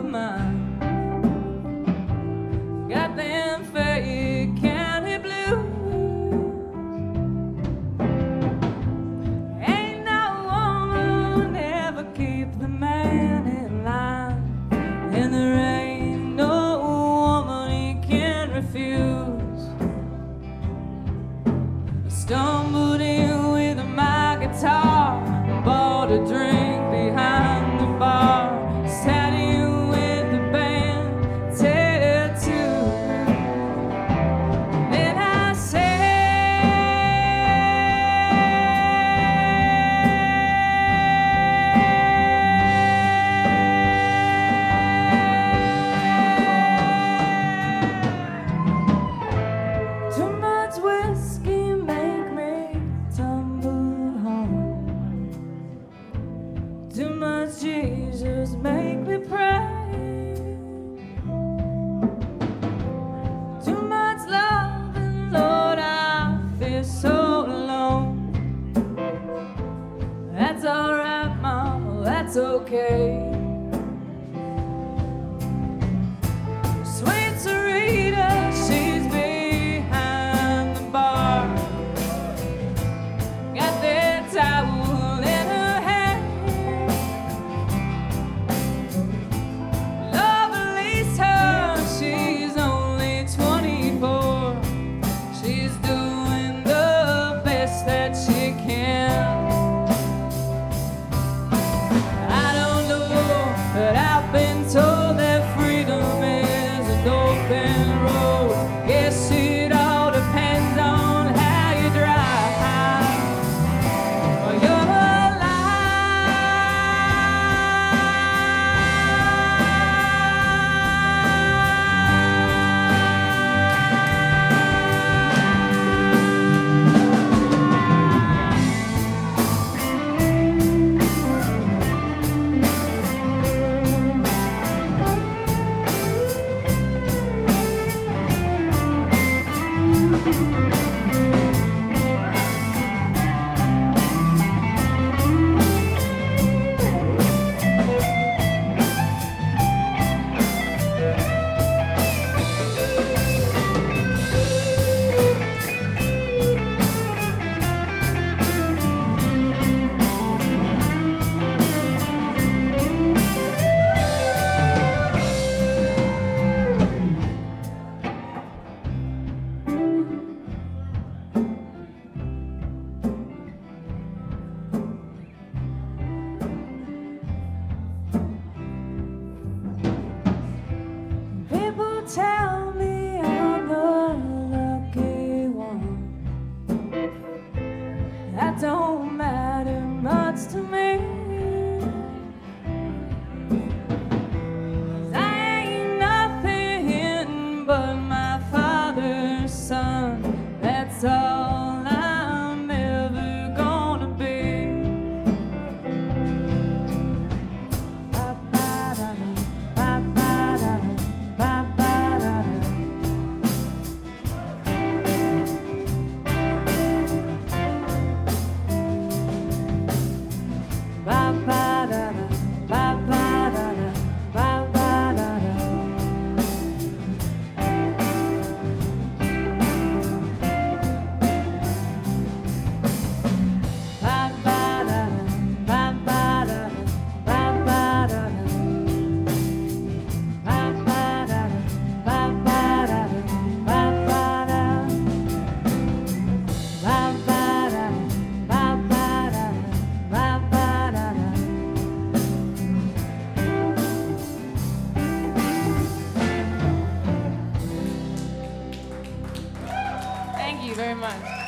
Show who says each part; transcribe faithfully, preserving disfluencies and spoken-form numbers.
Speaker 1: mine. Got them fake county blues. Ain't no woman ever keep the man in line, and there ain't no woman he can refuse. I stumbled in with my guitar, bought a drink behind the bar, sat in with the band, tattoo. Then I said, too much whiskey make me tumble home. Too much Jesus make me pray. Too much love, and Lord, I feel so alone. That's alright, Mama, that's okay. Sweet Sarita, she's behind the bar, got that towel in her hand. Lovely her, she's only twenty-four. She's doing the best that she can. I don't know, but I've been told that freedom is an open road. Guess it all depends on how you drive. Well, you're people tell me I'm the lucky one. That don't matter much to me. 'Cause I ain't nothing but my father's son. That's all I'm ever gonna be. Ba-ba-da-da, ba-ba-da-da, ba-ba-da-da. Ba-ba-da-da, ba-ba-da-da, ba-ba-da-da. Thank you very much.